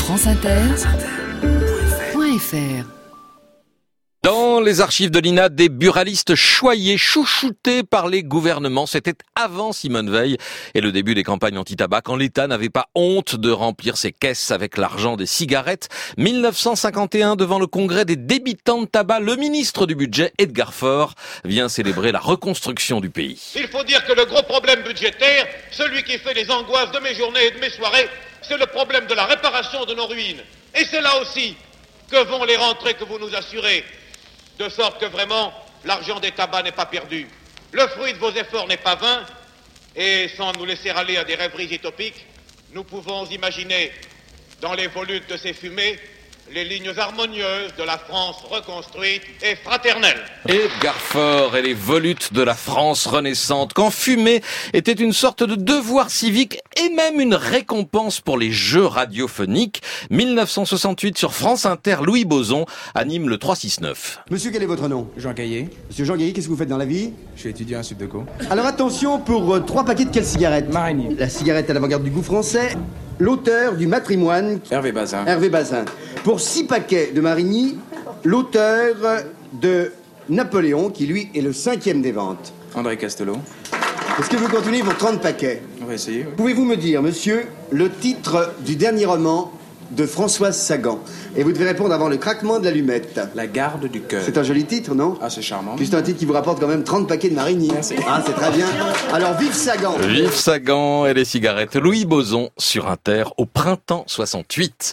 franceinter.fr. Dans les archives de l'INA, des buralistes choyés, chouchoutés par les gouvernements. C'était avant Simone Veil et le début des campagnes anti-tabac, quand l'État n'avait pas honte de remplir ses caisses avec l'argent des cigarettes. 1951, devant le congrès des débitants de tabac, le ministre du budget, Edgar Faure, vient célébrer la reconstruction du pays. Il faut dire que le gros problème budgétaire, celui qui fait les angoisses de mes journées et de mes soirées, c'est le problème de la réparation de nos ruines. Et c'est là aussi que vont les rentrées que vous nous assurez. De sorte que vraiment, l'argent des tabacs n'est pas perdu. Le fruit de vos efforts n'est pas vain. Et sans nous laisser aller à des rêveries utopiques, nous pouvons imaginer, dans les volutes de ces fumées, les lignes harmonieuses de la France reconstruite et fraternelle. Edgar Faure et les volutes de la France renaissante, quand fumer était une sorte de devoir civique et même une récompense pour les jeux radiophoniques. 1968 sur France Inter, Louis Bozon anime le 369. Monsieur, quel est votre nom? Jean Gaillet. Monsieur Jean Gaillet, qu'est-ce que vous faites dans la vie? Je suis étudiant à Subdeco. Alors attention, pour 3 paquets de quelle cigarette? Marigny. La cigarette à l'avant-garde du goût français, l'auteur du Matrimoine, Hervé Bazin. Hervé Bazin. Pour 6 paquets de Marigny, l'auteur de Napoléon, qui lui est le 5e des ventes. André Castelot. Est-ce que vous continuez pour 30 paquets? On va essayer, oui. Pouvez-vous me dire, monsieur, le titre du dernier roman de Françoise Sagan? Et vous devez répondre avant le craquement de l'allumette. La garde du cœur. C'est un joli titre, non? Ah, c'est charmant. Puis c'est un titre qui vous rapporte quand même 30 paquets de Marigny. Merci. Ah, c'est très bien. Alors, vive Sagan! Vive Sagan et les cigarettes. Louis Bozon sur Inter au printemps 68.